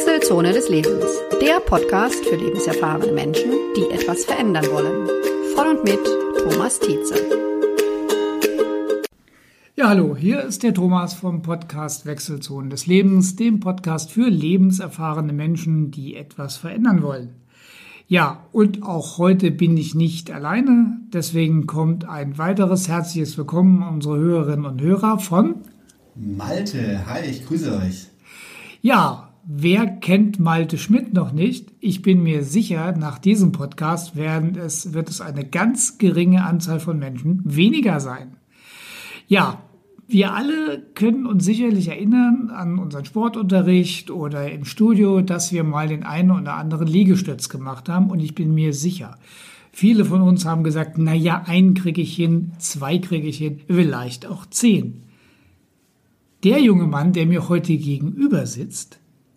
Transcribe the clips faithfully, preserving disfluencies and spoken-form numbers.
Wechselzone des Lebens, der Podcast für lebenserfahrene Menschen, die etwas verändern wollen. Von und mit Thomas Tietze. Ja, hallo, hier ist der Thomas vom Podcast Wechselzone des Lebens, dem Podcast für lebenserfahrene Menschen, die etwas verändern wollen. Ja, und auch heute bin ich nicht alleine, deswegen kommt ein weiteres herzliches Willkommen an unsere Hörerinnen und Hörer von Malte. Hi, ich grüße euch. Ja, wer kennt Malte Schmidt noch nicht? Ich bin mir sicher, nach diesem Podcast werden es, wird es eine ganz geringe Anzahl von Menschen weniger sein. Ja, wir alle können uns sicherlich erinnern an unseren Sportunterricht oder im Studio, dass wir mal den einen oder anderen Liegestütz gemacht haben. Und ich bin mir sicher, viele von uns haben gesagt, na ja, einen kriege ich hin, zwei kriege ich hin, vielleicht auch zehn. Der junge Mann, der mir heute gegenüber sitzt,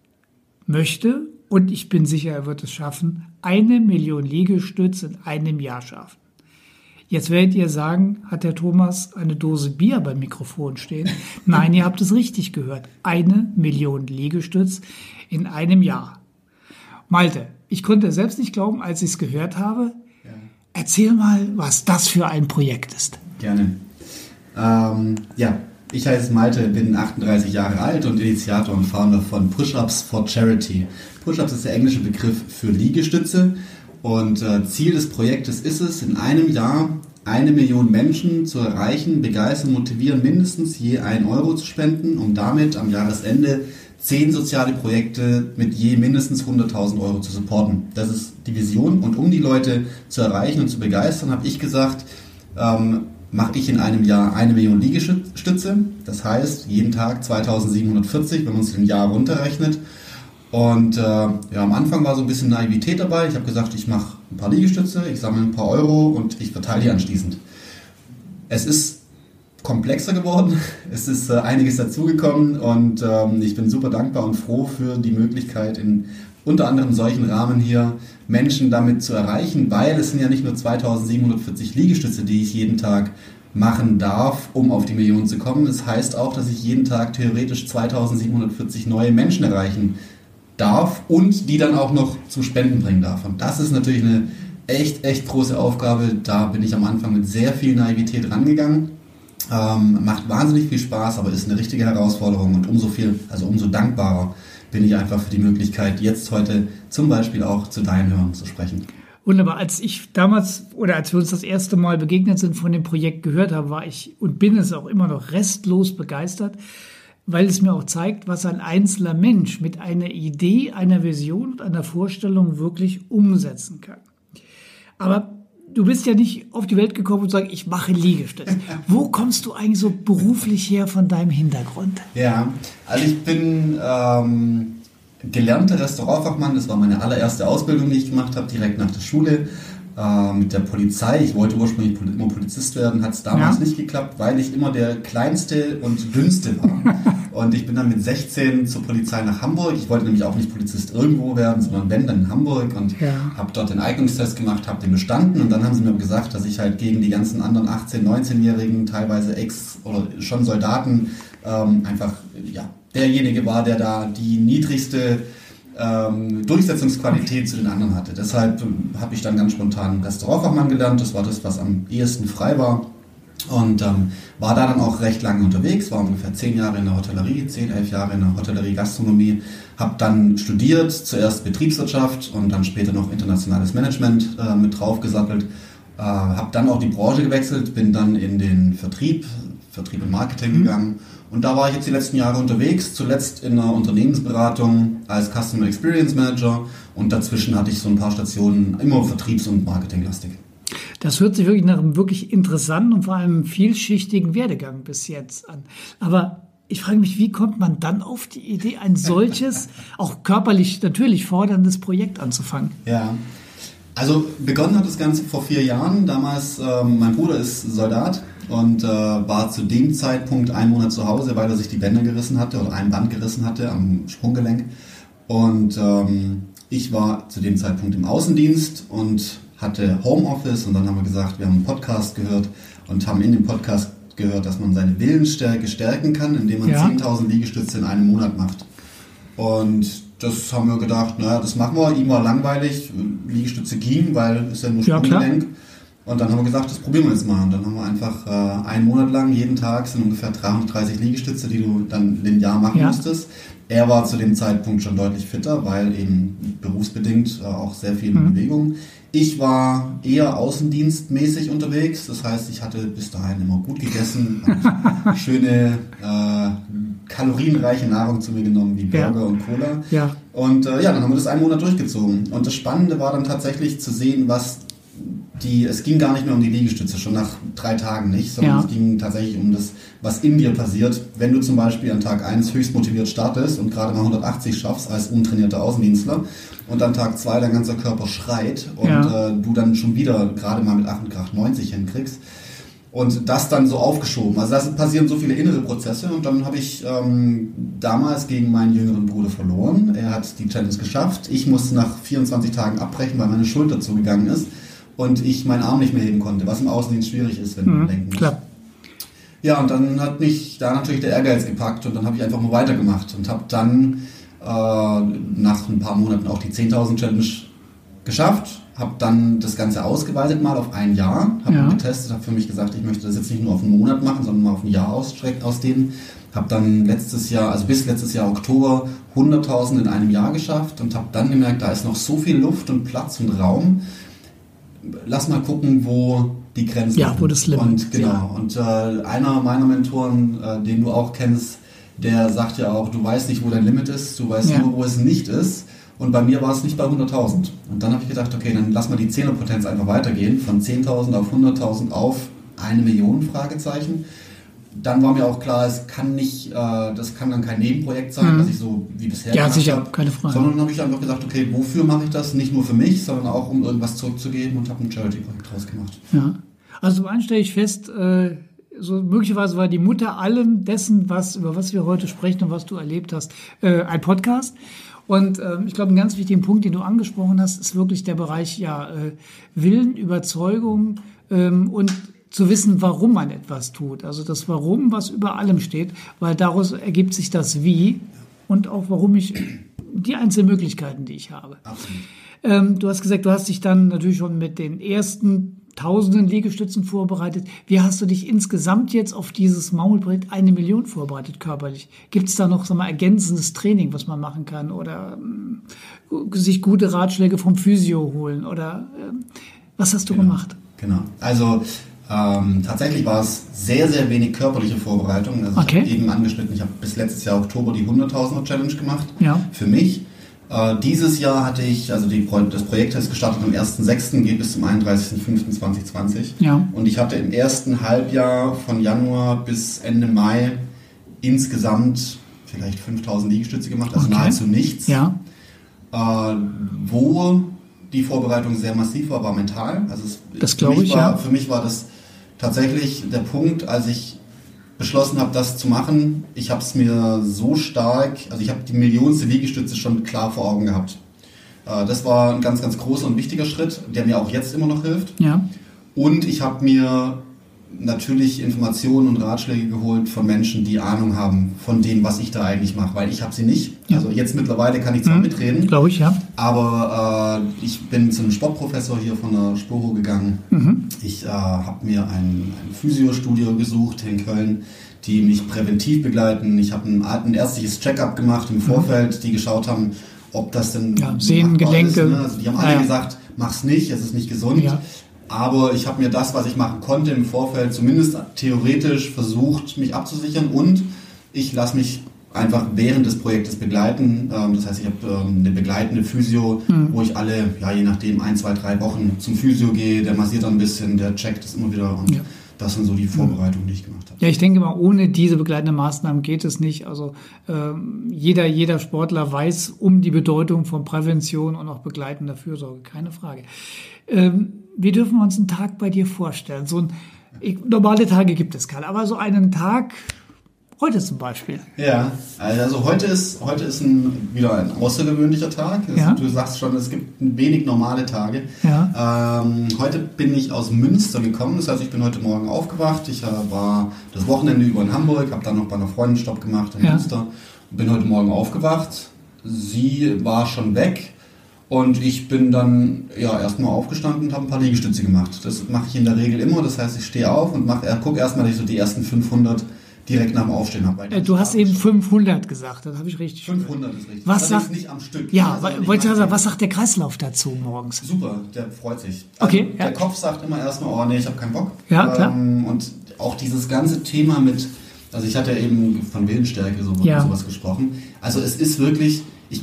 möchte, und ich bin sicher, er wird es schaffen, eine Million Liegestütz in einem Jahr schaffen. Jetzt werdet ihr sagen, hat der Thomas eine Dose Bier beim Mikrofon stehen? Nein, ihr habt es richtig gehört. Eine Million Liegestütz in einem Jahr. Malte, ich konnte selbst nicht glauben, als ich es gehört habe. Ja. Erzähl mal, was das für ein Projekt ist. Gerne. Ähm, ja, ich heiße Malte, bin achtunddreißig Jahre alt und Initiator und Founder von Push-Ups for Charity. Push-Ups ist der englische Begriff für Liegestütze. Und äh, Ziel des Projektes ist es, in einem Jahr eine Million Menschen zu erreichen, begeistern, motivieren, mindestens je ein Euro zu spenden, um damit am Jahresende zehn soziale Projekte mit je mindestens hunderttausend Euro zu supporten. Das ist die Vision. Und um die Leute zu erreichen und zu begeistern, habe ich gesagt, ähm, mache ich in einem Jahr eine Million Liegestütze. Das heißt, jeden Tag zweitausendsiebenhundertvierzig, wenn man es im Jahr runterrechnet. Und äh, ja, am Anfang war so ein bisschen Naivität dabei. Ich habe gesagt, ich mache ein paar Liegestütze, ich sammle ein paar Euro und ich verteile die anschließend. Es ist komplexer geworden, es ist äh, einiges dazugekommen und ähm, ich bin super dankbar und froh für die Möglichkeit, in unter anderem solchen Rahmen hier Menschen damit zu erreichen, weil es sind ja nicht nur zweitausendsiebenhundertvierzig Liegestütze, die ich jeden Tag machen darf, um auf die Million zu kommen. Es heißt auch, dass ich jeden Tag theoretisch zweitausendsiebenhundertvierzig neue Menschen erreichen darf und die dann auch noch zum Spenden bringen darf. Und das ist natürlich eine echt, echt große Aufgabe. Da bin ich am Anfang mit sehr viel Naivität rangegangen. Ähm, macht wahnsinnig viel Spaß, aber ist eine richtige Herausforderung und umso viel, also umso dankbarer bin ich einfach für die Möglichkeit, jetzt heute zum Beispiel auch zu deinen Hörern zu sprechen. Wunderbar. Als ich damals oder als wir uns das erste Mal begegnet sind, von dem Projekt gehört haben, war ich und bin es auch immer noch restlos begeistert, weil es mir auch zeigt, was ein einzelner Mensch mit einer Idee, einer Vision und einer Vorstellung wirklich umsetzen kann. Aber du bist ja nicht auf die Welt gekommen und sagst, ich mache Liegestütze. Wo kommst du eigentlich so beruflich her von deinem Hintergrund? Ja, also ich bin ähm, gelernter Restaurantfachmann. Das war meine allererste Ausbildung, die ich gemacht habe, direkt nach der Schule. Mit der Polizei. Ich wollte ursprünglich immer Polizist werden, hat es damals ja. nicht geklappt, weil ich immer der Kleinste und Dünnste war. Und ich bin dann mit sechzehn zur Polizei nach Hamburg. Ich wollte nämlich auch nicht Polizist irgendwo werden, sondern wenn, dann in Hamburg. Und ja. habe dort den Eignungstest gemacht, habe den bestanden. Und dann haben sie mir gesagt, dass ich halt gegen die ganzen anderen achtzehn-, neunzehnjährigen, teilweise Ex- oder schon Soldaten, ähm, einfach ja, derjenige war, der da die niedrigste Ähm, Durchsetzungsqualität zu den anderen hatte. Deshalb ähm, habe ich dann ganz spontan Restaurantfachmann gelernt. Das war das, was am ehesten frei war. Und ähm, war da dann auch recht lange unterwegs, war ungefähr zehn Jahre in der Hotellerie, zehn, elf Jahre in der Hotellerie-Gastronomie. Habe dann studiert, zuerst Betriebswirtschaft und dann später noch internationales Management äh, mit draufgesattelt. Äh, habe dann auch die Branche gewechselt, bin dann in den Vertrieb, Vertrieb und Marketing mhm. gegangen. Und da war ich jetzt die letzten Jahre unterwegs, zuletzt in einer Unternehmensberatung als Customer Experience Manager und dazwischen hatte ich so ein paar Stationen, immer Vertriebs- und Marketinglastig. Das hört sich wirklich nach einem wirklich interessanten und vor allem vielschichtigen Werdegang bis jetzt an. Aber ich frage mich, wie kommt man dann auf die Idee, ein solches, auch körperlich natürlich forderndes Projekt anzufangen? Ja, also begonnen hat das Ganze vor vier Jahren. Damals, ähm, mein Bruder ist Soldat. Und äh, war zu dem Zeitpunkt einen Monat zu Hause, weil er sich die Bänder gerissen hatte oder ein Band gerissen hatte am Sprunggelenk. Und ähm, ich war zu dem Zeitpunkt im Außendienst und hatte Homeoffice. Und dann haben wir gesagt, wir haben einen Podcast gehört und haben in dem Podcast gehört, dass man seine Willensstärke stärken kann, indem man ja. zehntausend Liegestütze in einem Monat macht. Und das haben wir gedacht, naja, das machen wir. Ihm war langweilig, Liegestütze ging, weil es ja nur Sprunggelenk. Ja, und dann haben wir gesagt, das probieren wir jetzt mal. Und dann haben wir einfach äh, einen Monat lang, jeden Tag sind ungefähr dreihundertdreißig Liegestütze, die du dann linear machen ja. musstest. Er war zu dem Zeitpunkt schon deutlich fitter, weil eben berufsbedingt äh, auch sehr viel mhm. Bewegung. Ich war eher außendienstmäßig unterwegs, das heißt, ich hatte bis dahin immer gut gegessen, schöne, äh, kalorienreiche Nahrung zu mir genommen, wie Burger ja. und Cola. Ja. Und äh, ja, dann haben wir das einen Monat durchgezogen. Und das Spannende war dann tatsächlich zu sehen, was die, es ging gar nicht mehr um die Liegestütze, schon nach drei Tagen nicht, sondern ja. es ging tatsächlich um das, was in dir passiert. Wenn du zum Beispiel an Tag eins höchst motiviert startest und gerade mal hundertachtzig schaffst als untrainierter Außendienstler und an Tag zwei dein ganzer Körper schreit und ja. äh, du dann schon wieder gerade mal mit Ach und Krach neunzig hinkriegst und das dann so aufgeschoben. Also da passieren so viele innere Prozesse und dann habe ich ähm, damals gegen meinen jüngeren Bruder verloren. Er hat die Challenge geschafft. Ich musste nach vierundzwanzig Tagen abbrechen, weil meine Schulter zugegangen ist. Und ich meinen Arm nicht mehr heben konnte, was im Außendienst schwierig ist, wenn mhm, du denken musst. Klar. Ja, und dann hat mich da natürlich der Ehrgeiz gepackt und dann habe ich einfach mal weitergemacht und habe dann äh, nach ein paar Monaten auch die zehntausend Challenge geschafft, habe dann das Ganze ausgeweitet mal auf ein Jahr, habe ja. getestet, habe für mich gesagt, ich möchte das jetzt nicht nur auf einen Monat machen, sondern mal auf ein Jahr ausstrecken, ausdehnen. Habe dann letztes Jahr, also bis letztes Jahr Oktober, hunderttausend in einem Jahr geschafft und habe dann gemerkt, da ist noch so viel Luft und Platz und Raum. Lass mal gucken, wo die Grenzen ja, sind. Ja, wo das Limit ist. Und genau. Ja. Und äh, einer meiner Mentoren, äh, den du auch kennst, der sagt ja auch, du weißt nicht, wo dein Limit ist, du weißt ja. nur, wo es nicht ist. Und bei mir war es nicht bei hunderttausend. Und dann habe ich gedacht, okay, dann lass mal die Zehnerpotenz einfach weitergehen, von zehntausend auf hunderttausend auf eine Million, Fragezeichen. Dann war mir auch klar, es kann nicht, äh, das kann dann kein Nebenprojekt sein, mhm. dass ich so wie bisher ja, sicher, habe, keine Frage. Sondern dann habe ich einfach gesagt, okay, wofür mache ich das? Nicht nur für mich, sondern auch, um irgendwas zurückzugeben und habe ein Charity-Projekt draus gemacht. Ja, also zum einen stelle ich fest, äh, so möglicherweise war die Mutter allem dessen, was über was wir heute sprechen und was du erlebt hast, äh, ein Podcast. Und äh, ich glaube, ein ganz wichtiger Punkt, den du angesprochen hast, ist wirklich der Bereich ja äh, Willen, Überzeugung ähm, und zu wissen, warum man etwas tut. Also das Warum, was über allem steht, weil daraus ergibt sich das Wie und auch warum ich die einzelnen Möglichkeiten, die ich habe. Absolut. Ähm, du hast gesagt, du hast dich dann natürlich schon mit den ersten tausenden Liegestützen vorbereitet. Wie hast du dich insgesamt jetzt auf dieses Maulbrett eine Million vorbereitet körperlich? Gibt es da noch, sag mal, ergänzendes Training, was man machen kann oder ähm, sich gute Ratschläge vom Physio holen oder ähm, was hast du genau. gemacht? Genau, also Ähm, tatsächlich war es sehr, sehr wenig körperliche Vorbereitung. Also okay. Ich habe eben angeschnitten, ich habe bis letztes Jahr Oktober die hunderttausender Challenge gemacht ja. für mich. Äh, dieses Jahr hatte ich, also die, das Projekt ist gestartet am ersten sechsten, geht bis zum einunddreißigsten fünften zweitausendzwanzig. Ja. Und ich hatte im ersten Halbjahr von Januar bis Ende Mai insgesamt vielleicht fünftausend Liegestütze gemacht, also okay. nahezu nichts. Ja. Äh, wo die Vorbereitung sehr massiv war, war mental. Also es, das glaube ich, war, ja. Für mich war das tatsächlich der Punkt, als ich beschlossen habe, das zu machen. Ich habe es mir so stark, also ich habe die millionste Liegestütze schon klar vor Augen gehabt. Äh, das war ein ganz, ganz großer und wichtiger Schritt, der mir auch jetzt immer noch hilft. Ja. Und ich habe mir natürlich Informationen und Ratschläge geholt von Menschen, die Ahnung haben von dem, was ich da eigentlich mache, weil ich habe sie nicht. Ja. Also jetzt mittlerweile kann ich zwar mhm, mitreden, glaube ich, ja. aber äh, ich bin zu einem Sportprofessor hier von der Sporo gegangen. Mhm. Ich äh, habe mir ein, ein Physiostudio gesucht in Köln, die mich präventiv begleiten. Ich habe ein, ein ärztliches Check-up gemacht im Vorfeld, die geschaut haben, ob das denn ja, Sehnen, Gelenke. Ist, ne? Also die haben alle ja. gesagt, mach's nicht, es ist nicht gesund. Ja. Aber ich habe mir das, was ich machen konnte im Vorfeld, zumindest theoretisch versucht, mich abzusichern und ich lasse mich einfach während des Projektes begleiten. Das heißt, ich habe eine begleitende Physio, mhm. wo ich alle, ja je nachdem, ein, zwei, drei Wochen zum Physio gehe, der massiert dann ein bisschen, der checkt das immer wieder und ja. das sind so die Vorbereitungen, die ich gemacht habe. Ja, ich denke mal, ohne diese begleitenden Maßnahmen geht es nicht. Also ähm, jeder, jeder Sportler weiß um die Bedeutung von Prävention und auch begleitender Fürsorge, keine Frage. Ähm, wie dürfen wir uns einen Tag bei dir vorstellen? So ein, ich, normale Tage gibt es keine, aber so einen Tag, heute zum Beispiel. Ja, also heute ist, heute ist ein, wieder ein außergewöhnlicher Tag. Also ja. Du sagst schon, es gibt wenig normale Tage. Ja. Ähm, heute bin ich aus Münster gekommen, das heißt, ich bin heute Morgen aufgewacht. Ich äh, war das Wochenende über in Hamburg, habe dann noch bei einer Freundin Stopp gemacht in ja. Münster und bin heute Morgen aufgewacht. sie war schon weg und ich bin dann ja erstmal aufgestanden und habe ein paar Liegestütze gemacht. Das mache ich in der Regel immer, das heißt, ich stehe auf und mache, gucke erstmal, dass ich so die ersten fünfhundert direkt nach dem Aufstehen habe. Äh, du hast eben fünfhundert gesagt, das habe ich richtig fünfhundert ist richtig. Was das sagt, ist nicht am Stück. Ja, also wollte ich sagen, was sagt der Kreislauf dazu morgens? Super, der freut sich. Also okay. Der ja. Kopf sagt immer erstmal, oh nee, ich habe keinen Bock. Ja, klar. Ähm, und auch dieses ganze Thema mit, also ich hatte ja eben von Willensstärke so, ja. sowas gesprochen. Also es ist wirklich, ich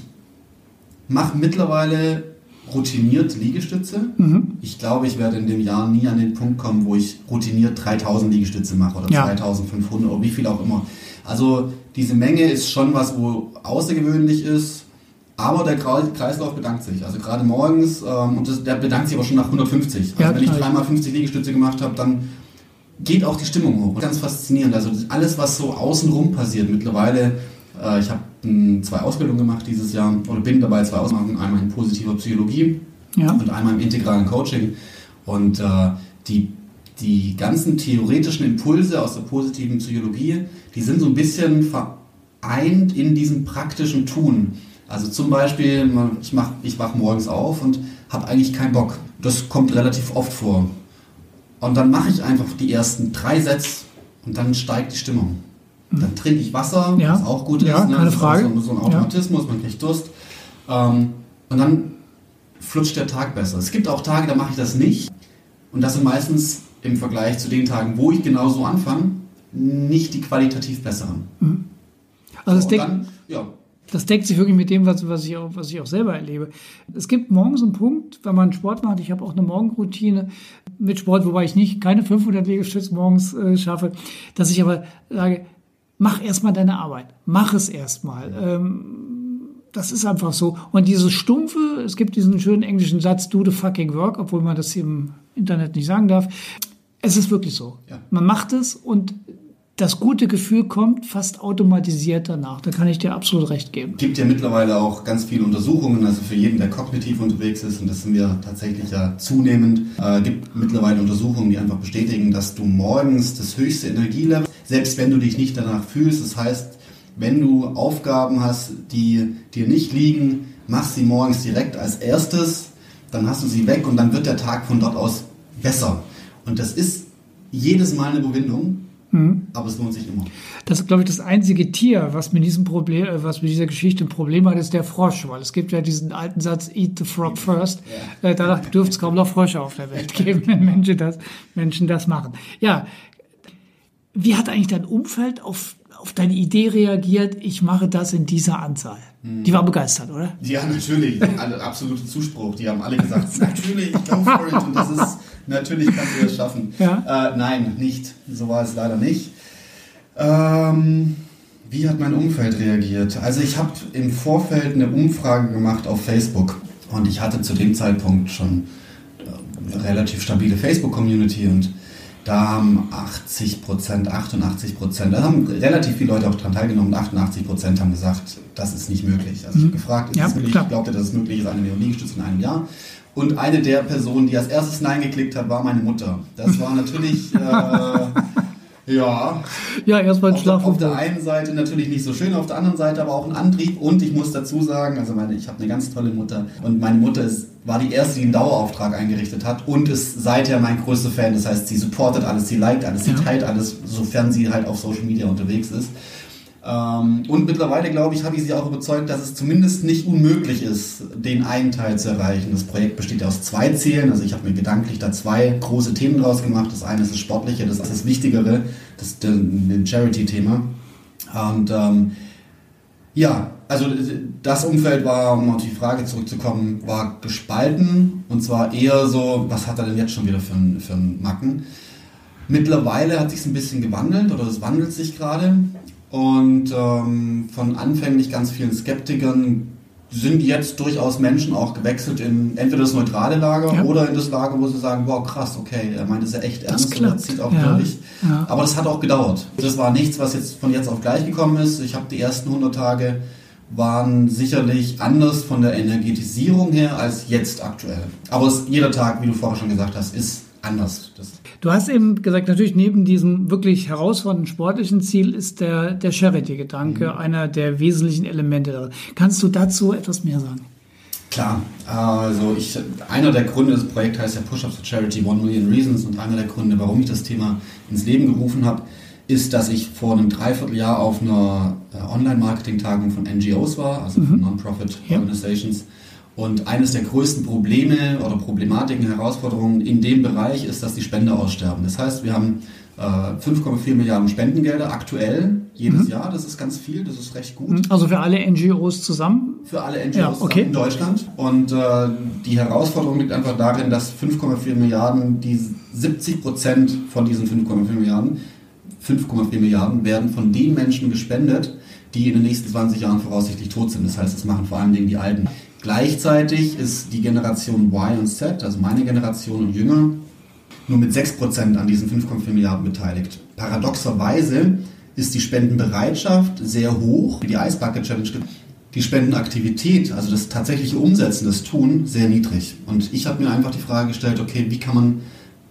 mache mittlerweile routiniert Liegestütze. Mhm. Ich glaube, ich werde in dem Jahr nie an den Punkt kommen, wo ich routiniert dreitausend Liegestütze mache oder ja. zweitausendfünfhundert oder wie viel auch immer. Also diese Menge ist schon was, wo außergewöhnlich ist, aber der Kreislauf bedankt sich. Also gerade morgens, ähm, und das, der bedankt sich aber schon nach hundertfünfzig. Also ja, wenn ich dreimal fünfzig Liegestütze gemacht habe, dann geht auch die Stimmung hoch. Ganz faszinierend. Also alles, was so außenrum passiert mittlerweile, äh, ich habe zwei Ausbildungen gemacht dieses Jahr, oder bin dabei, zwei Ausbildungen, einmal in positiver Psychologie ja. und einmal im integralen Coaching. Und äh, die, die ganzen theoretischen Impulse aus der positiven Psychologie, die sind so ein bisschen vereint in diesem praktischen Tun. Also zum Beispiel, ich, mach, ich wach morgens auf und habe eigentlich keinen Bock. Das kommt relativ oft vor. Und dann mache ich einfach die ersten drei Sätze und dann steigt die Stimmung. Dann trinke ich Wasser, ja. was auch gut ist. Ja, ne? keine das Frage. ist so, so ein Automatismus, ja. man kriegt Durst. Ähm, und dann flutscht der Tag besser. Es gibt auch Tage, da mache ich das nicht. Und das sind meistens im Vergleich zu den Tagen, wo ich genau so anfange, nicht die qualitativ besseren. Mhm. Also das, so, deckt, dann, ja. das deckt sich wirklich mit dem, was, was, ich auch, was ich auch selber erlebe. Es gibt morgens einen Punkt, wenn man Sport macht, ich habe auch eine Morgenroutine mit Sport, wobei ich nicht keine fünfhundert Liegestütze morgens äh, schaffe, dass ich aber sage, mach erstmal deine Arbeit. Mach es erstmal. Ähm, das ist einfach so. Und dieses Stumpfe, es gibt diesen schönen englischen Satz, do the fucking work, obwohl man das im Internet nicht sagen darf. Es ist wirklich so. Ja. Man macht es und das gute Gefühl kommt fast automatisiert danach. Da kann ich dir absolut recht geben. Es gibt ja mittlerweile auch ganz viele Untersuchungen, also für jeden, der kognitiv unterwegs ist, und das sind wir tatsächlich ja zunehmend, äh, gibt mittlerweile Untersuchungen, die einfach bestätigen, dass du morgens das höchste Energielevel, selbst wenn du dich nicht danach fühlst, das heißt, wenn du Aufgaben hast, die dir nicht liegen, mach sie morgens direkt als erstes, dann hast du sie weg und dann wird der Tag von dort aus besser. Und das ist jedes Mal eine Überwindung. Mhm. Aber es lohnt sich immer. Das ist, glaube ich, das einzige Tier, was mit diesem Problem, was mit dieser Geschichte ein Problem hat, ist der Frosch. Weil es gibt ja diesen alten Satz, eat the frog first. Ja. Äh, danach dürfte es kaum noch Frösche auf der Welt geben, wenn Menschen das, Menschen das machen. Ja. Wie hat eigentlich dein Umfeld auf, auf deine Idee reagiert, ich mache das in dieser Anzahl? Hm. Die war begeistert, oder? Ja, natürlich. Alle, absoluter Zuspruch. Die haben alle gesagt, natürlich, go for it. Und das ist, natürlich kannst du das schaffen. Ja. Äh, nein, nicht. So war es leider nicht. Ähm, wie hat mein Umfeld reagiert? Also ich habe im Vorfeld eine Umfrage gemacht auf Facebook. Und ich hatte zu dem Zeitpunkt schon eine relativ stabile Facebook-Community und da haben achtzig Prozent, achtundachtzig Prozent, da haben relativ viele Leute auch daran teilgenommen, achtundachtzig Prozent haben gesagt, das ist nicht möglich. Also ich habe gefragt, ist ja, es möglich? Ich glaubte, dass es möglich ist, eine Liegestütze in einem Jahr. Und eine der Personen, die als erstes Nein geklickt hat, war meine Mutter. Das war natürlich, äh, ja, ja erstmal ein Schlaf. Auf der einen Seite natürlich nicht so schön, auf der anderen Seite aber auch ein Antrieb. Und ich muss dazu sagen, also meine, ich habe eine ganz tolle Mutter und meine Mutter ist, war die erste, die einen Dauerauftrag eingerichtet hat und ist seither mein größter Fan. Das heißt, sie supportet alles, sie liked alles, sie ja. teilt alles, sofern sie halt auf Social Media unterwegs ist. Ähm, und mittlerweile, glaube ich, habe ich sie auch überzeugt, dass es zumindest nicht unmöglich ist, den einen Teil zu erreichen. Das Projekt besteht ja aus zwei Zielen. Also ich habe mir gedanklich da zwei große Themen draus gemacht. Das eine ist das Sportliche, das ist das Wichtigere, das ist ein Charity-Thema. Und ähm, ja, also das Umfeld war, um auf die Frage zurückzukommen, war gespalten. Und zwar eher so, was hat er denn jetzt schon wieder für einen für einen Macken? Mittlerweile hat sich es ein bisschen gewandelt oder es wandelt sich gerade. Und ähm, von anfänglich ganz vielen Skeptikern sind jetzt durchaus Menschen auch gewechselt in entweder das neutrale Lager ja. oder in das Lager, wo sie sagen, wow, krass, okay, er meint es ja echt ernst, oder zieht auch ja. durch. Ja. Aber das hat auch gedauert. Das war nichts, was jetzt von jetzt auf gleich gekommen ist. Ich habe die ersten hundert Tage waren sicherlich anders von der Energetisierung her als jetzt aktuell. Aber es, jeder Tag, wie du vorher schon gesagt hast, ist anders. Das Du hast eben gesagt, natürlich neben diesem wirklich herausfordernden sportlichen Ziel ist der, der Charity-Gedanke mhm. einer der wesentlichen Elemente. Kannst du dazu etwas mehr sagen? Klar, also ich, einer der Gründe des Projekts heißt ja Push-Ups for Charity, One Million Reasons, und einer der Gründe, warum ich das Thema ins Leben gerufen habe, ist, dass ich vor einem Dreivierteljahr auf einer Online-Marketing-Tagung von N G Os war, also von mhm. Non-Profit-Organizations. Ja. Und eines der größten Probleme oder Problematiken, Herausforderungen in dem Bereich ist, dass die Spender aussterben. Das heißt, wir haben äh, fünf Komma vier Milliarden Spendengelder aktuell jedes mhm. Jahr. Das ist ganz viel, das ist recht gut. Also für alle N G Os zusammen? Für alle N G Os ja, okay. zusammen in Deutschland. Und äh, die Herausforderung liegt einfach darin, dass fünf Komma vier Milliarden, die siebzig Prozent von diesen fünf Komma vier Milliarden, fünf Komma vier Milliarden werden von den Menschen gespendet, die in den nächsten zwanzig Jahren voraussichtlich tot sind. Das heißt, das machen vor allen Dingen die Alten. Gleichzeitig ist die Generation Y und Z, also meine Generation und jünger, nur mit sechs Prozent an diesen fünf Komma vier Milliarden beteiligt. Paradoxerweise ist die Spendenbereitschaft sehr hoch, wie die Ice Bucket Challenge gibt. Die Spendenaktivität, also das tatsächliche Umsetzen, das Tun, sehr niedrig. Und ich habe mir einfach die Frage gestellt, okay, wie kann man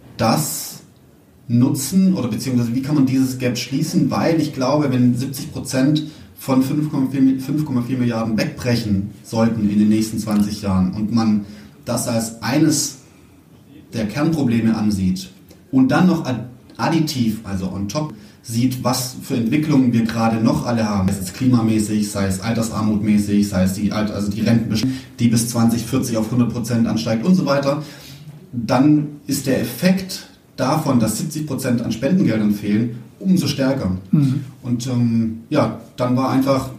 das nutzen oder beziehungsweise wie kann man dieses Gap schließen, weil ich glaube, wenn siebzig Prozent von fünf Komma vier Milliarden wegbrechen sollten in den nächsten zwanzig Jahren und man das als eines der Kernprobleme ansieht und dann noch additiv, also on top, sieht, was für Entwicklungen wir gerade noch alle haben, sei es klimamäßig, sei es altersarmutmäßig, sei es die, also die Rentenbestimmung, die bis zwanzig vierzig auf hundert Prozent ansteigt und so weiter, dann ist der Effekt davon, dass siebzig Prozent an Spendengeldern fehlen, umso stärker. Mhm. Und ähm, ja, dann war einfach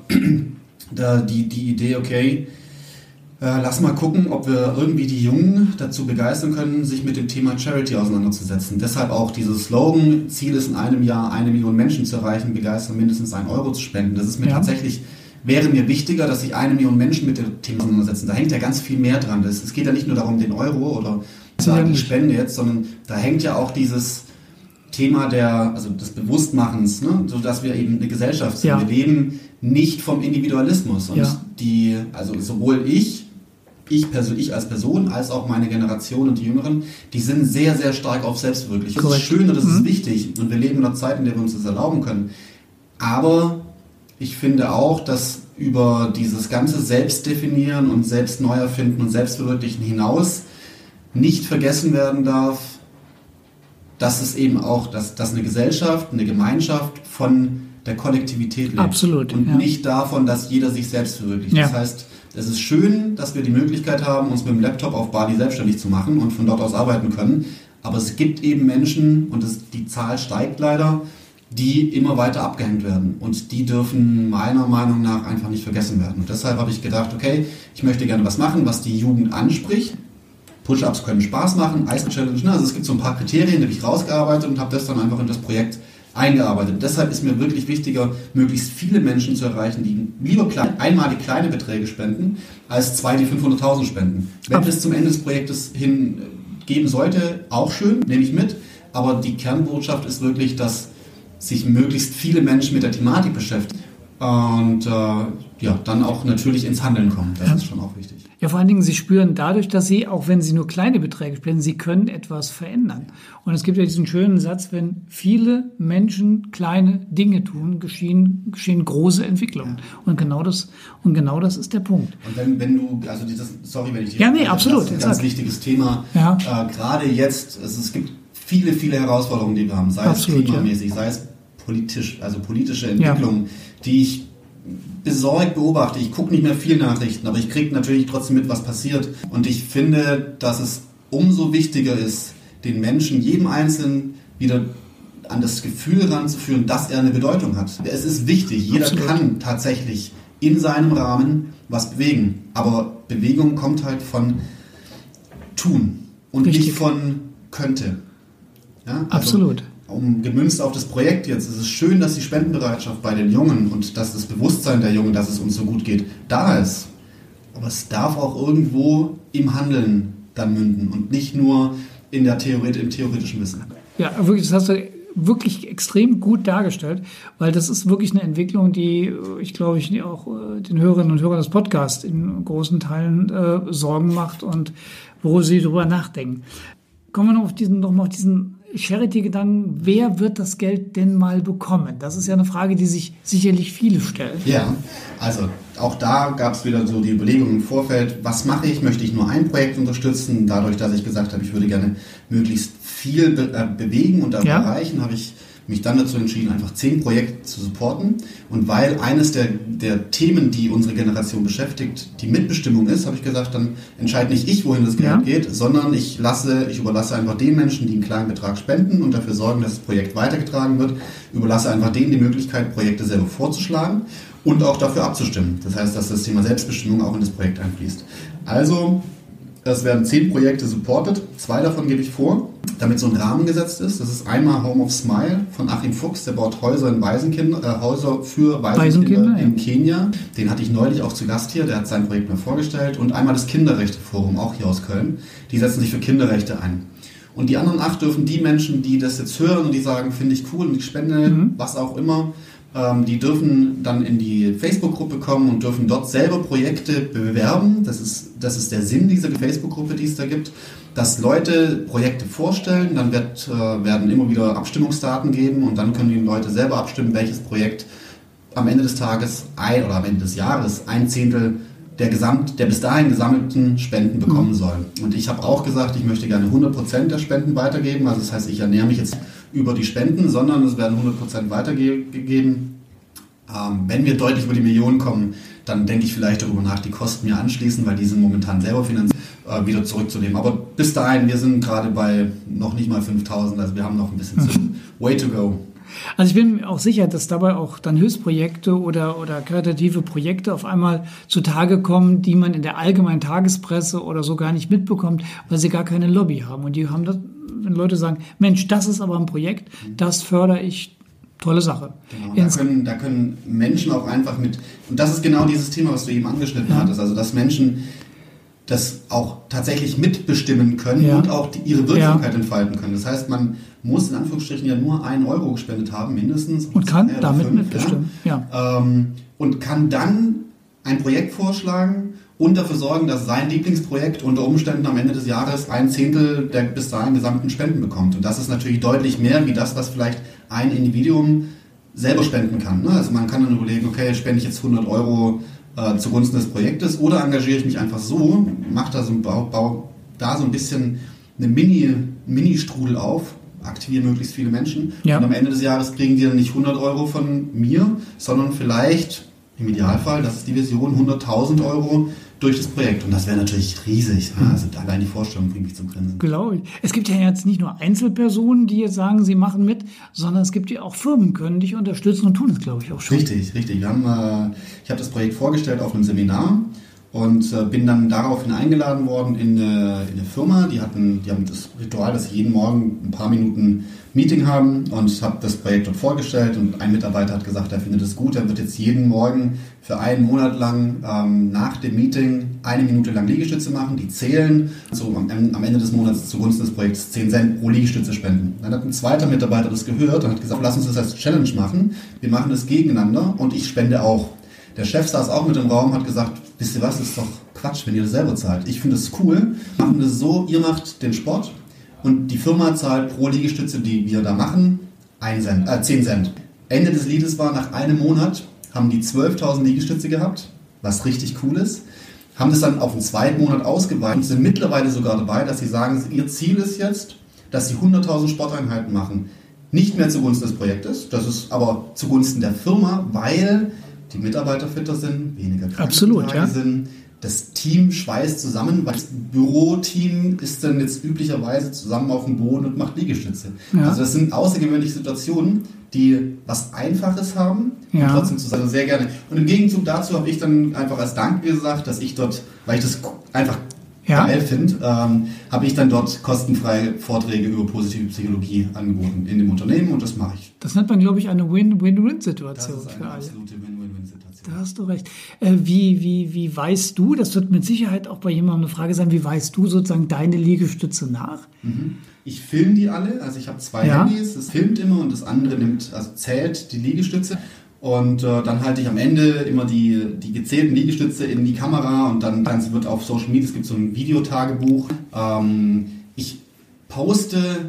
da die, die Idee, okay, äh, lass mal gucken, ob wir irgendwie die Jungen dazu begeistern können, sich mit dem Thema Charity auseinanderzusetzen. Deshalb auch dieses Slogan, Ziel ist in einem Jahr eine Million Menschen zu erreichen, begeistern mindestens einen Euro zu spenden. Das ist mir ja. tatsächlich, wäre mir wichtiger, dass sich eine Million Menschen mit dem Thema auseinandersetzen. Da hängt ja ganz viel mehr dran. Das, es geht ja nicht nur darum, den Euro oder die Spende jetzt, sondern da hängt ja auch dieses Thema der, also des Bewusstmachens, ne? So dass wir eben eine Gesellschaft sind. Ja. Wir leben nicht vom Individualismus. Und ja. die, also sowohl ich, ich, Person, ich als Person, als auch meine Generation und die Jüngeren, die sind sehr, sehr stark auf Selbstverwirklichung. Das ist schön und das mhm. ist wichtig. Und wir leben in einer Zeit, in der wir uns das erlauben können. Aber ich finde auch, dass über dieses ganze Selbstdefinieren und Selbstneuerfinden und Selbstverwirklichen hinaus nicht vergessen werden darf, dass es eben auch, dass, dass eine Gesellschaft, eine Gemeinschaft von der Kollektivität lebt. Absolut. Und ja. nicht davon, dass jeder sich selbst verwirklicht. Ja. Das heißt, es ist schön, dass wir die Möglichkeit haben, uns mit dem Laptop auf Bali selbstständig zu machen und von dort aus arbeiten können. Aber es gibt eben Menschen, und das, die Zahl steigt leider, die immer weiter abgehängt werden. Und die dürfen meiner Meinung nach einfach nicht vergessen werden. Und deshalb habe ich gedacht, okay, ich möchte gerne was machen, was die Jugend anspricht. Push-Ups können Spaß machen, Ice Challenge, ne? Also es gibt so ein paar Kriterien, die habe ich rausgearbeitet und habe das dann einfach in das Projekt eingearbeitet. Deshalb ist mir wirklich wichtiger, möglichst viele Menschen zu erreichen, die lieber klein, einmalig kleine Beträge spenden, als zwei, die fünfhunderttausend spenden. Wenn es zum Ende des Projektes hin geben sollte, auch schön, nehme ich mit, aber die Kernbotschaft ist wirklich, dass sich möglichst viele Menschen mit der Thematik beschäftigen und äh, ja, dann auch natürlich ins Handeln kommen. Das ja. ist schon auch wichtig. Ja, vor allen Dingen, sie spüren dadurch, dass sie, auch wenn sie nur kleine Beträge spenden, sie können etwas verändern. Und es gibt ja diesen schönen Satz, wenn viele Menschen kleine Dinge tun, geschehen, geschehen große Entwicklungen. Ja. Und genau das, und genau das ist der Punkt. Und wenn, wenn du, also das, sorry, wenn ich dich... Ja, nee, absolut. Das ist ein ganz wichtiges Thema. Ja. Äh, gerade jetzt, also es gibt viele, viele Herausforderungen, die wir haben, sei absolut, es klimamäßig, ja. sei es politisch, also politische Entwicklungen, ja. die ich besorgt beobachte. Ich gucke nicht mehr viel Nachrichten, aber ich kriege natürlich trotzdem mit, was passiert. Und ich finde, dass es umso wichtiger ist, den Menschen, jedem Einzelnen, wieder an das Gefühl ranzuführen, dass er eine Bedeutung hat. Es ist wichtig, jeder Absolut. kann tatsächlich in seinem Rahmen was bewegen. Aber Bewegung kommt halt von tun und Richtig. nicht von könnte. Ja? Also, Absolut. Um gemünzt auf das Projekt jetzt, es ist schön, dass die Spendenbereitschaft bei den Jungen und dass das Bewusstsein der Jungen, dass es uns so gut geht, da ist. Aber es darf auch irgendwo im Handeln dann münden und nicht nur in der Theorie, im theoretischen Wissen. Ja, wirklich, das hast du wirklich extrem gut dargestellt, weil das ist wirklich eine Entwicklung, die ich glaube ich auch den Hörerinnen und Hörern des Podcasts in großen Teilen äh, Sorgen macht und wo sie drüber nachdenken. kommen wir noch auf diesen, noch mal auf diesen Charity-Gedanken. Wer wird das Geld denn mal bekommen? Das ist ja eine Frage, die sich sicherlich viele stellen. Ja, also auch da gab es wieder so die Überlegung im Vorfeld, was mache ich? Möchte ich nur ein Projekt unterstützen? Dadurch, dass ich gesagt habe, ich würde gerne möglichst viel be- äh, bewegen und ja. erreichen, habe ich mich dann dazu entschieden, einfach zehn Projekte zu supporten. Und weil eines der, der Themen, die unsere Generation beschäftigt, die Mitbestimmung ist, habe ich gesagt, dann entscheide nicht ich, wohin das Geld ja. geht, sondern ich lasse, ich überlasse einfach den Menschen, die einen kleinen Betrag spenden und dafür sorgen, dass das Projekt weitergetragen wird, überlasse einfach denen die Möglichkeit, Projekte selber vorzuschlagen und auch dafür abzustimmen. Das heißt, dass das Thema Selbstbestimmung auch in das Projekt einfließt. Also, es werden zehn Projekte supported, zwei davon gebe ich vor, damit so ein Rahmen gesetzt ist. Das ist einmal Home of Smile von Achim Fuchs, der baut Häuser in Waisenkinder, äh, Häuser für Waisenkinder, Waisenkinder in ja. Kenia. Den hatte ich neulich auch zu Gast hier, der hat sein Projekt mir vorgestellt. Und einmal das Kinderrechteforum, auch hier aus Köln. Die setzen sich für Kinderrechte ein. Und die anderen acht dürfen die Menschen, die das jetzt hören und die sagen, finde ich cool und ich spende, mhm. was auch immer, die dürfen dann in die Facebook-Gruppe kommen und dürfen dort selber Projekte bewerben. Das ist, das ist der Sinn dieser Facebook-Gruppe, die es da gibt, dass Leute Projekte vorstellen, dann wird, äh, werden immer wieder Abstimmungsdaten geben und dann können die Leute selber abstimmen, welches Projekt am Ende des Tages ein, oder am Ende des Jahres ein Zehntel der, Gesamt, der bis dahin gesammelten Spenden bekommen soll. Und ich habe auch gesagt, ich möchte gerne hundert Prozent der Spenden weitergeben. Also das heißt, ich ernähre mich jetzt über die Spenden, sondern es werden hundert Prozent weitergegeben. Ähm, wenn wir deutlich über die Millionen kommen, dann denke ich vielleicht darüber nach, die Kosten mir anschließen, weil die sind momentan selber finanziert, äh, wieder zurückzunehmen. Aber bis dahin, wir sind gerade bei noch nicht mal fünftausend, also wir haben noch ein bisschen zu. Way to go. Also ich bin mir auch sicher, dass dabei auch dann Hilfsprojekte oder, oder karitative Projekte auf einmal zutage kommen, die man in der allgemeinen Tagespresse oder so gar nicht mitbekommt, weil sie gar keine Lobby haben. Und die haben das, wenn Leute sagen, Mensch, das ist aber ein Projekt, das fördere ich, tolle Sache. Genau, da können, da können Menschen auch einfach mit, und das ist genau dieses Thema, was du eben angeschnitten ja. hattest, also dass Menschen das auch tatsächlich mitbestimmen können ja. und auch die, ihre Wirksamkeit ja. entfalten können. Das heißt, man muss in Anführungsstrichen ja nur einen Euro gespendet haben, mindestens. Und kann damit fünf, mitbestimmen. Ja. Ja. Ähm, und kann dann ein Projekt vorschlagen und dafür sorgen, dass sein Lieblingsprojekt unter Umständen am Ende des Jahres ein Zehntel der bis dahin gesamten Spenden bekommt. Und das ist natürlich deutlich mehr wie das, was vielleicht ein Individuum selber spenden kann. Ne? Also man kann dann überlegen, okay, spende ich jetzt hundert Euro äh, zugunsten des Projektes oder engagiere ich mich einfach so, mache da so, bau, bau da so ein bisschen eine Mini, Mini-Strudel auf, aktiviere möglichst viele Menschen ja. und am Ende des Jahres kriegen die dann nicht hundert Euro von mir, sondern vielleicht im Idealfall, das ist die Vision, hunderttausend Euro durch das Projekt. Und das wäre natürlich riesig. Mhm. Also allein die Vorstellung bringt mich zum Grinsen. Glaube ich. Es gibt ja jetzt nicht nur Einzelpersonen, die jetzt sagen, sie machen mit, sondern es gibt ja auch Firmen, können dich unterstützen und tun es, glaube ich, auch schon. Richtig, richtig. Wir haben, äh, ich habe das Projekt vorgestellt auf einem Seminar und äh, bin dann daraufhin eingeladen worden in eine, in eine Firma. Die hatten, die haben das Ritual, dass sie jeden Morgen ein paar Minuten Meeting haben und habe das Projekt dort vorgestellt und ein Mitarbeiter hat gesagt, er findet es gut, er wird jetzt jeden Morgen für einen Monat lang ähm, nach dem Meeting eine Minute lang Liegestütze machen, die zählen, so am, am Ende des Monats zugunsten des Projekts zehn Cent pro Liegestütze spenden. Dann hat ein zweiter Mitarbeiter das gehört und hat gesagt, lass uns das als Challenge machen, wir machen das gegeneinander und ich spende auch. Der Chef saß auch mit im Raum, hat gesagt, wisst ihr was, das ist doch Quatsch, wenn ihr das selber zahlt. Ich finde das cool, machen das so, ihr macht den Sport und die Firma zahlt pro Liegestütze, die wir da machen, ein Cent, äh, zehn Cent. Ende des Liedes war, nach einem Monat haben die zwölftausend Liegestütze gehabt, was richtig cool ist, haben das dann auf den zweiten Monat ausgeweitet und sind mittlerweile sogar dabei, dass sie sagen, ihr Ziel ist jetzt, dass sie hunderttausend Sporteinheiten machen. Nicht mehr zugunsten des Projektes, das ist aber zugunsten der Firma, weil die Mitarbeiter fitter sind, weniger Absolut, ja. sind. Das Team schweißt zusammen, weil das Büroteam ist dann jetzt üblicherweise zusammen auf dem Boden und macht Liegestütze. Ja. Also das sind außergewöhnliche Situationen, die was Einfaches haben ja. und trotzdem zusammen sehr gerne. Und im Gegenzug dazu habe ich dann einfach als Dank gesagt, dass ich dort, weil ich das einfach ja. geil finde, ähm, habe ich dann dort kostenfreie Vorträge über positive Psychologie angeboten in dem Unternehmen und das mache ich. Das nennt man, glaube ich, eine Win-Win-Win-Situation das ist für eine alle. Absolute Win-Win-Win-Situation. Da hast du recht. Äh, wie, wie, wie weißt du, das wird mit Sicherheit auch bei jemandem eine Frage sein, wie weißt du sozusagen deine Liegestütze nach? Mhm. Ich filme die alle, also ich habe zwei ja. Handys, das filmt immer und das andere nimmt, also zählt die Liegestütze. Und äh, dann halte ich am Ende immer die, die gezählten Liegestütze in die Kamera und dann, dann wird auf Social Media, es gibt so ein Videotagebuch. Ähm, ich poste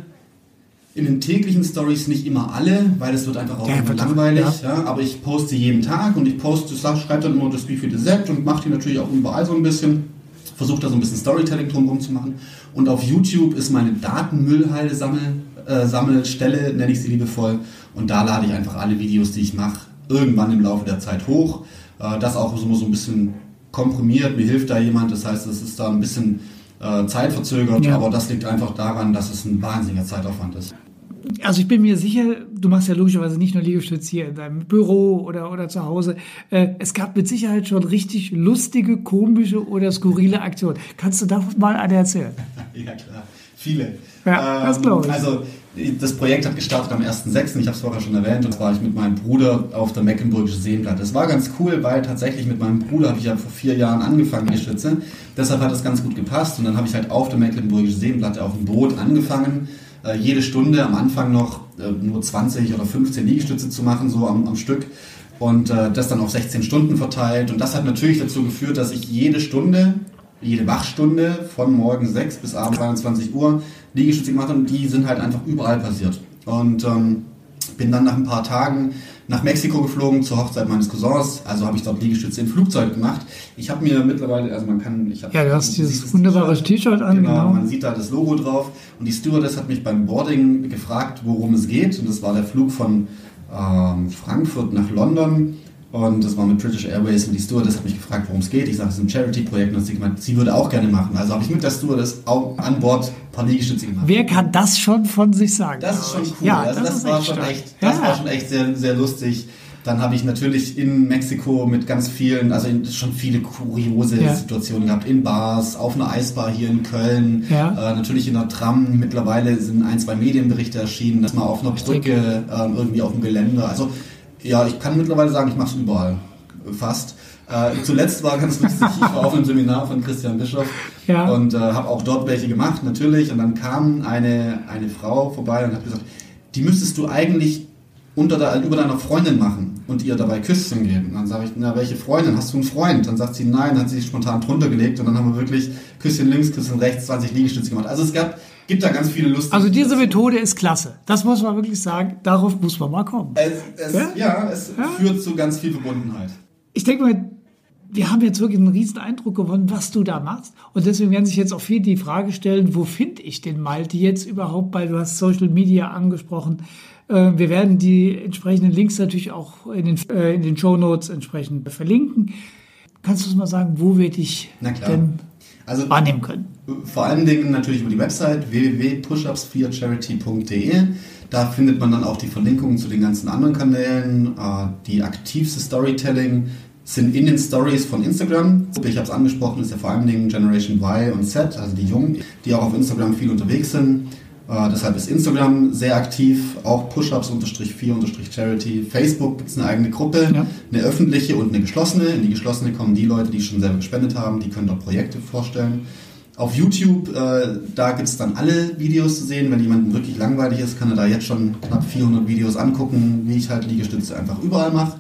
in den täglichen Stories nicht immer alle, weil es wird einfach auch ja, langweilig. Ja. Ja, aber ich poste jeden Tag und ich poste, schreibe dann immer das wievielte Set und mache die natürlich auch überall so ein bisschen. Versuche da so ein bisschen Storytelling drumherum zu machen. Und auf YouTube ist meine Datenmüllhalde Sammel, äh, Sammelstelle, nenne ich sie liebevoll. Und da lade ich einfach alle Videos, die ich mache, irgendwann im Laufe der Zeit hoch. Äh, das auch so, so ein bisschen komprimiert. Mir hilft da jemand. Das heißt, es ist da ein bisschen äh, zeitverzögert. Ja. Aber das liegt einfach daran, dass es ein wahnsinniger Zeitaufwand ist. Also ich bin mir sicher, du machst ja logischerweise nicht nur Liegestütz hier in deinem Büro oder, oder zu Hause. Äh, es gab mit Sicherheit schon richtig lustige, komische oder skurrile Aktionen. Kannst du davon mal eine erzählen? Ja klar, viele. Ja, ähm, das glaube ich. Also das Projekt hat gestartet am ersten sechsten Ich habe es vorher schon erwähnt. Und zwar war ich mit meinem Bruder auf der Mecklenburgischen Seenplatte. Das war ganz cool, weil tatsächlich mit meinem Bruder habe ich ja vor vier Jahren angefangen, Liegestütze. Deshalb hat das ganz gut gepasst. Und dann habe ich halt auf der Mecklenburgischen Seenplatte auf dem Boot angefangen, jede Stunde am Anfang noch äh, nur zwanzig oder fünfzehn Liegestütze zu machen, so am, am Stück. Und äh, das dann auf sechzehn Stunden verteilt. Und das hat natürlich dazu geführt, dass ich jede Stunde, jede Wachstunde von morgens sechs bis abends zweiundzwanzig Uhr Liegestütze gemacht habe. Und die sind halt einfach überall passiert. Und ähm, bin dann nach ein paar Tagen nach Mexiko geflogen zur Hochzeit meines Cousins. Also habe ich dort Liegestütze im Flugzeug gemacht. Ich habe mir mittlerweile, also man kann... Ich hab, ja, du hast dieses wunderbare T-Shirt an. Genau, genau, man sieht da das Logo drauf. Und die Stewardess hat mich beim Boarding gefragt, worum es geht. Und das war der Flug von ähm, Frankfurt nach London. Und das war mit British Airways. Und die Stewardess hat mich gefragt, worum es geht. Ich sage, es ist ein Charity-Projekt. Und sie gemeint, sie würde auch gerne machen. Also habe ich mit der Stewardess auch an Bord ein paar Liegestütze gemacht. Wer kann das schon von sich sagen? Das ist schon cool. Ja, also das, das, das, war, echt schon echt, ja. das war schon echt sehr, sehr lustig. Dann habe ich natürlich in Mexiko mit ganz vielen, also in, schon viele kuriose ja. Situationen gehabt. In Bars, auf einer Eisbar hier in Köln, ja. äh, natürlich in der Tram. Mittlerweile sind ein, zwei Medienberichte erschienen, dass man auf einer Brücke, äh, irgendwie auf dem Geländer. Also ja, ich kann mittlerweile sagen, ich mache es überall. Fast. Äh, zuletzt war ganz lustig, ich war auf einem Seminar von Christian Bischoff ja. und äh, habe auch dort welche gemacht, natürlich. Und dann kam eine, eine Frau vorbei und hat gesagt, die müsstest du eigentlich unter der, über deiner Freundin machen und ihr dabei Küsschen geben. Und dann sage ich, na, welche Freundin? Hast du einen Freund? Dann sagt sie, nein, dann hat sie sich spontan drunter gelegt und dann haben wir wirklich Küsschen links, Küsschen rechts, zwanzig Liegestütze gemacht. Also es gab, gibt da ganz viele lustige... Also diese Methode ist klasse. Das muss man wirklich sagen. Darauf muss man mal kommen. Es, es, ja? ja, es ja? führt zu ganz viel Verbundenheit. Ich denke mal, wir haben jetzt wirklich einen riesen Eindruck gewonnen, was du da machst. Und deswegen werden sich jetzt auch viele die Frage stellen, wo finde ich den Malte jetzt überhaupt? Weil du hast Social Media angesprochen. Wir werden die entsprechenden Links natürlich auch in den, in den Shownotes entsprechend verlinken. Kannst du uns mal sagen, wo wir dich denn also, wahrnehmen können? Vor allen Dingen natürlich über die Website w w w punkt pushups vier charity punkt d e. Da findet man dann auch die Verlinkungen zu den ganzen anderen Kanälen. Die aktivste Storytelling sind in den Stories von Instagram. Ich habe es angesprochen, ist ja vor allen Dingen Generation Y und Z, also die Jungen, die auch auf Instagram viel unterwegs sind. Äh, deshalb ist Instagram sehr aktiv, auch Pushups vier Charity. Facebook gibt es eine eigene Gruppe, ja. eine öffentliche und eine geschlossene. In die geschlossene kommen die Leute, die schon selber gespendet haben, die können dort Projekte vorstellen. Auf YouTube, äh, da gibt es dann alle Videos zu sehen. Wenn jemandem wirklich langweilig ist, kann er da jetzt schon knapp vierhundert Videos angucken, wie ich halt Liegestütze einfach überall mache.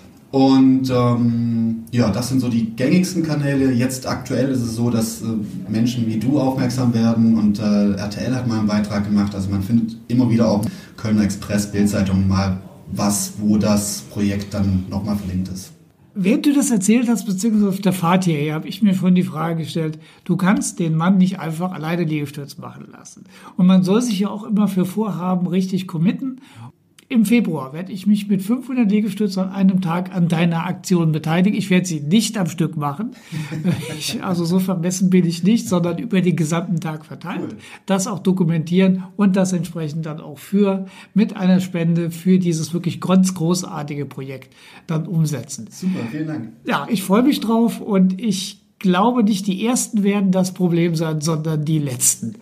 Und ähm, ja, das sind so die gängigsten Kanäle. Jetzt aktuell ist es so, dass äh, Menschen wie du aufmerksam werden und äh, R T L hat mal einen Beitrag gemacht. Also man findet immer wieder auch Kölner Express, Bild-Zeitung mal was, wo das Projekt dann nochmal verlinkt ist. Während du das erzählt hast, beziehungsweise auf der Fahrt hierher, habe ich mir schon die Frage gestellt, du kannst den Mann nicht einfach alleine Liegestütze machen lassen. Und man soll sich ja auch immer für Vorhaben richtig committen. Im Februar werde ich mich mit fünfhundert Liegestützen an einem Tag an deiner Aktion beteiligen. Ich werde sie nicht am Stück machen. Ich, also so vermessen bin ich nicht, sondern über den gesamten Tag verteilt. Cool. Das auch dokumentieren und das entsprechend dann auch für mit einer Spende für dieses wirklich ganz großartige Projekt dann umsetzen. Super, vielen Dank. Ja, ich freue mich drauf und ich glaube nicht, die Ersten werden das Problem sein, sondern die Letzten.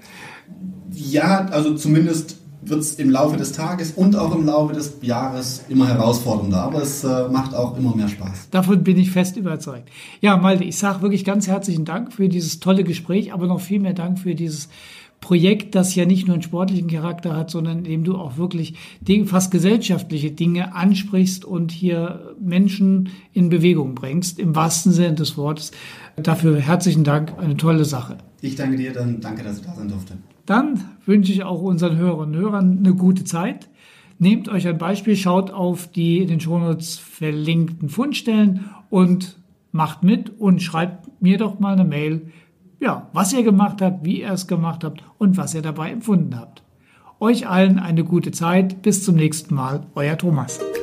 Ja, also zumindest wird es im Laufe des Tages und auch im Laufe des Jahres immer herausfordernder. Aber es äh, macht auch immer mehr Spaß. Davon bin ich fest überzeugt. Ja, Malte, ich sage wirklich ganz herzlichen Dank für dieses tolle Gespräch, aber noch viel mehr Dank für dieses Projekt, das ja nicht nur einen sportlichen Charakter hat, sondern in dem du auch wirklich Dinge, fast gesellschaftliche Dinge ansprichst und hier Menschen in Bewegung bringst, im wahrsten Sinne des Wortes. Dafür herzlichen Dank, eine tolle Sache. Ich danke dir, dann danke, dass ich da sein durfte. Dann wünsche ich auch unseren Hörerinnen und Hörern eine gute Zeit. Nehmt euch ein Beispiel, schaut auf die in den Shownotes verlinkten Fundstellen und macht mit und schreibt mir doch mal eine Mail, ja, was ihr gemacht habt, wie ihr es gemacht habt und was ihr dabei empfunden habt. Euch allen eine gute Zeit. Bis zum nächsten Mal. Euer Thomas.